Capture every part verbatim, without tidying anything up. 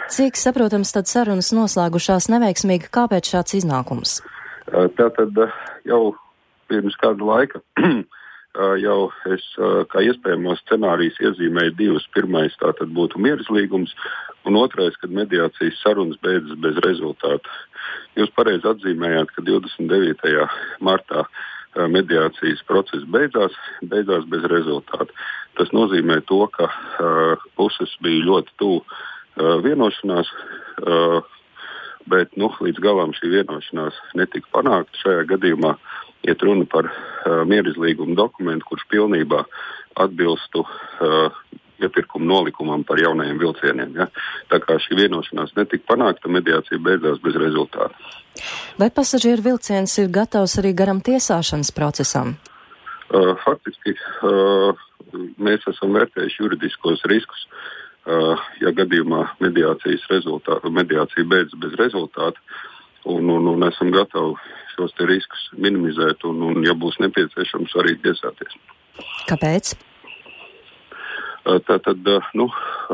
Cik saprotams, tad sarunas noslēgušās neveiksmīgi, kāpēc šāds iznākums? Tātad jau pirms kāda laika jau es kā iespējamos scenārijus iezīmēju divus. Pirmais tātad būtu mierizlīgums, un otrais, kad mediācijas sarunas beidzas bez rezultātu. Jūs pareizi atzīmējāt, ka divdesmit devītajā martā mediācijas process beidzās, beidzās bez rezultātu. Tas nozīmē to, ka uh, puses bija ļoti tuvu uh, vienošanās, uh, bet nu, līdz galam šī vienošanās netika panākta. Šajā gadījumā iet runa par uh, mierizlīgumu dokumentu, kurš pilnībā atbilstu uh, iepirkuma nolikumam par jaunajiem vilcieniem. Ja? Tā kā šī vienošanās netika panākta, mediācija beidzās bez rezultātu. Vai pasažieru vilciens ir gatavs arī garam tiesāšanas procesam? Uh, faktiski uh, mēs esam vērtējuši juridiskos riskus. Uh, ja gadījumā mediācijas rezultātu, mediācija beidzas bez rezultātu, un, un, un esam gatavi šos te riskus minimizēt un, un ja būs nepieciešams, arī tiesāties. Kāpēc? Tātad, nu,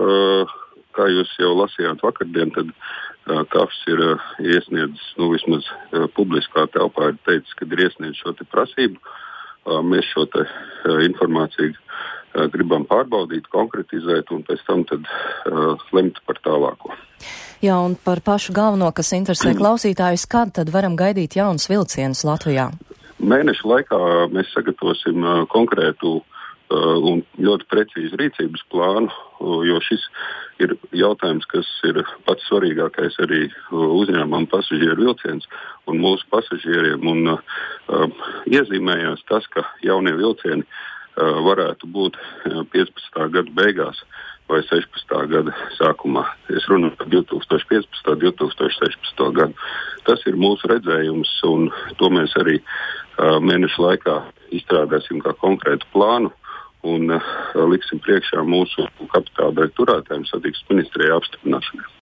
kā jūs jau lasījāt vakardien, tad K A F S ir iesniedzis, nu, vismaz publiskā telpā ir teicis, ka ir iesniedzis šo te prasību. Mēs šo te informāciju gribam pārbaudīt, konkretizēt un pēc tam tad lemt par tālāko. Jā, un par pašu galveno, kas interesē klausītājus, kad tad varam gaidīt jaunus vilcienus Latvijā? Mēnešu laikā mēs sagatavosim konkrētu un ļoti precīzi rīcības plānu, jo šis ir jautājums, kas ir pats svarīgākais arī uzņēmumam pasažieru vilciens un mūsu pasažieriem. Un uh, iezīmējās tas, ka jaunie vilcieni uh, varētu būt piecpadsmitā gada beigās vai sešpadsmitā gada sākumā. Es runāju par divtūkstoš piecpadsmito. divtūkstoš sešpadsmito gadu. Tas ir mūsu redzējums, un to mēs arī uh, mēnešu laikā izstrādāsim kā konkrētu plānu un uh, liksim priekšā mūsu kapitāla direktorātiem satiksmes ministrijai apstiprināšanai.